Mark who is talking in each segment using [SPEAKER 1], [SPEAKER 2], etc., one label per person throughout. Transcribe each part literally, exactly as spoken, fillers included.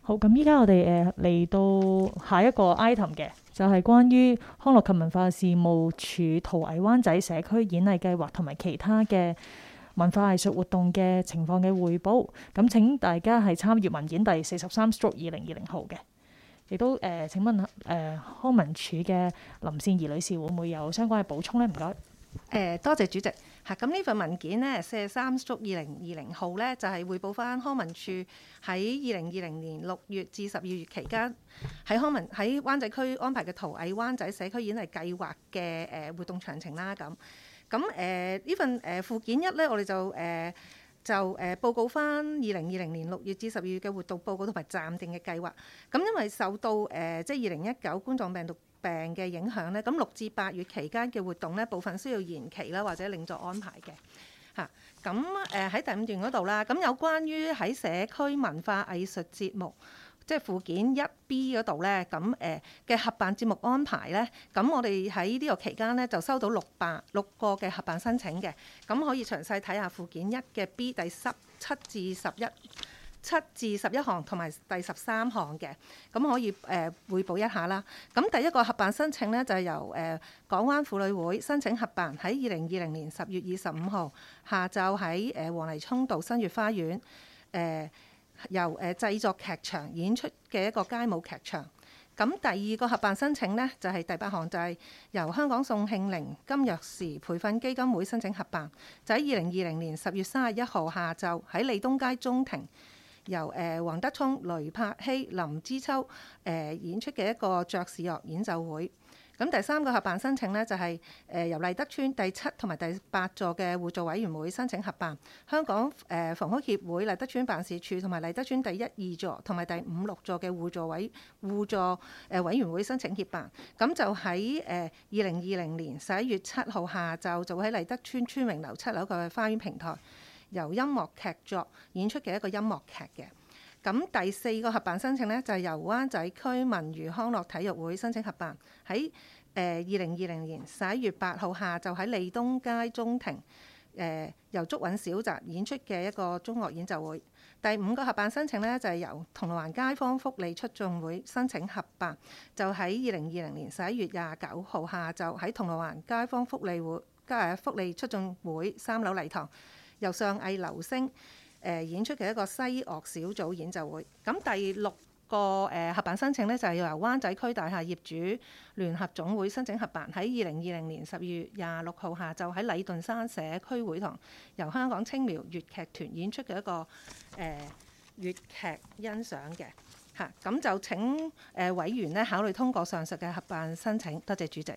[SPEAKER 1] 好，咁依家我哋誒嚟到下一個 item 嘅，就係、是、關於康樂及文化事務署陶藝灣仔社區演藝計劃同埋其他嘅文化藝術活動嘅情況嘅匯報。咁請大家係參閱文件第四十三 stroke 二零二零號嘅。亦都誒、呃，請問誒、呃、康文署嘅林善儀女士會唔會有相關嘅補充咧？唔該。
[SPEAKER 2] 誒多謝主席嚇，咁呢份文件呢，四十三 stroke 二零二零號呢，就係、是、匯報翻康文署喺二零二零年六月至十二月期間喺康文喺灣仔區安排嘅陶藝灣仔社區演藝計劃嘅誒活動詳情啦。咁咁誒呢份誒、呃、附件一呢，我哋就誒、呃、就誒、呃、報告翻二零二零年六月至十二月嘅活動報告同埋暫定嘅計劃。咁因為受到誒、呃、即係二零一九冠狀病毒病嘅影響咧，咁六至八月期間嘅活動咧，部分需要延期啦，或者另作安排嘅嚇。咁誒喺第五段嗰度啦，咁有關於喺社區文化藝術節目，即係附件一 B 嗰度咧，咁誒嘅合辦節目安排咧，咁我哋喺呢個期間咧就收到六百六個嘅合辦申請嘅，咁可以詳細睇下附件一嘅 B 第十七至十一。七至十一項同埋第十三項嘅，咁可以誒、呃、匯報一下啦。咁第一個合辦申請呢，就係、是、由誒、呃、港灣婦女會申請合辦，喺二零二零年十月二十五號下晝喺誒黃泥涌道新月花園誒、呃、由誒、呃、製作劇場演出嘅一個街舞劇場。咁第二個合辦申請呢，就係、是、第八項，就係由香港宋慶齡金鑰匙培訓基金會申請合辦，就喺二零二零年十月三十一號下晝喺利東街中庭，由誒黃德聰、雷柏希、林之秋誒、呃、演出嘅一個爵士樂演奏會。咁第三個合辦申請呢，就係、是、誒由麗德邨第七同埋第八座嘅互助委員會申請合辦，香港誒、呃、房屋協會麗德邨辦事處同埋麗德邨第一二座同埋第五六座嘅互助委互助誒委員會申請協辦。咁就喺誒二零二零年十一月七號下晝就會喺麗德邨村榮樓七樓嘅花園平台，由音樂劇作演出嘅一個音樂劇嘅。咁第四個合辦申請呢，就係、是、由灣仔區文娛康樂體育會申請合辦，喺誒二零二零年十一月八號下晝喺利東街中庭誒、呃、由竹韻小澤演出嘅一個中樂演奏會。第五個合辦申請呢，就係、是、由銅鑼灣街坊福利促進會申請合辦，就喺二零二零年十一月廿九號下晝喺銅鑼灣街坊福利會加福利促進會三樓禮堂，由上藝流星誒、呃、演出嘅一個西樂小組演奏會。咁第六個誒、呃、合辦申請呢，就係、是、由灣仔區大廈業主聯合總會申請合辦，喺二零二零年十二月廿六號下晝喺禮頓山社區會堂，由香港青苗粵劇團演出嘅一個誒、呃、粵劇欣賞嘅嚇。咁、啊、就請誒、呃、委員呢考慮通過上述嘅合辦申請。多謝主席。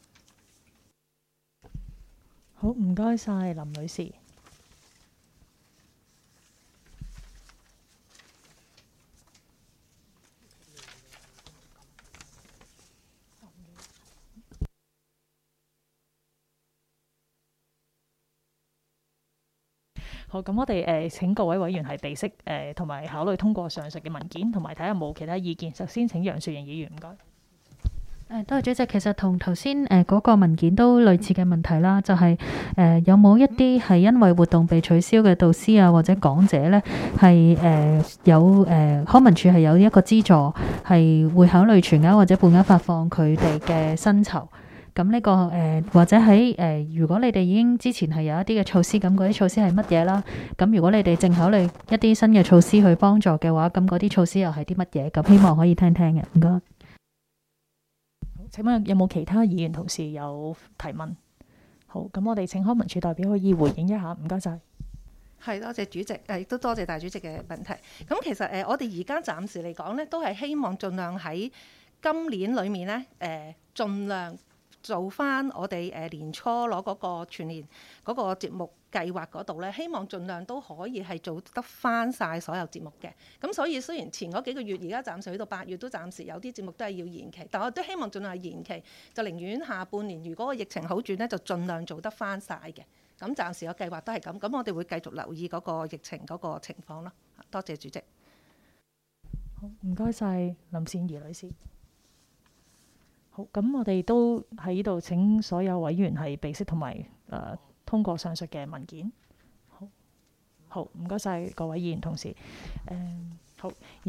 [SPEAKER 1] 好，唔該晒林女士。好，咁我哋誒、呃、請各位委員係備悉誒同埋考慮通過上述嘅文件，同埋睇下有冇其他意見。首先請楊雪瑩議員，唔該。
[SPEAKER 3] 誒，多謝主席。其實同頭先誒嗰個文件都類似嘅問題啦，就係、是、誒、呃、有冇一啲係因為活動被取消嘅導師啊或者講者咧，係誒、呃、有誒、呃、康文署係有一個資助，係會考慮全額或者半額發放佢哋嘅薪酬。咁呢、這個誒、呃、或者喺誒、呃，如果你哋已經之前係有一啲嘅措施，咁嗰啲措施係乜嘢啦？咁如果你哋正考慮一啲新嘅措施去幫助嘅話，咁嗰啲措施又係啲乜嘢？咁希望可以聽聽嘅，唔該。
[SPEAKER 1] 請問有冇其他議員同事有提問？好，咁我哋請康文署代表可以回應一下，唔該晒。
[SPEAKER 2] 係，多謝主席，誒亦都多謝大主席嘅問題。咁其實誒、呃，我哋而家暫時嚟講咧，都係希望盡量喺今年裡面咧，誒、呃、盡量做翻我哋誒年初攞嗰個全年嗰個節目計劃嗰度咧，希望盡量都可以係做得翻晒所有節目嘅。咁所以雖然前嗰幾個月，而家暫時去到八月都暫時有啲節目都係要延期，但我都希望盡量係延期，就寧願下半年如果個疫情好轉咧，就盡量做得翻晒嘅。咁暫時個計劃都係咁，咁我哋會繼續留意嗰個疫情嗰個情況咯。多謝主席。
[SPEAKER 1] 好，唔該晒林善儀女士。好，咁我哋都喺度請所有委員係備悉同埋誒通過上述嘅文件。好，好，唔該晒各位議員同事。誒、嗯，好。